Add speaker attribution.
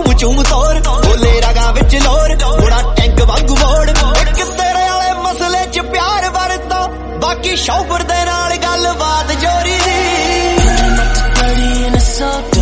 Speaker 1: चूम चूम तोर बोले रगा विच लोर बड़ा टैंक वांगू मोड़ एक तेरे वाले मसले च प्यार वरतो बाकी शौकर दे नाल गल बात जोरी दी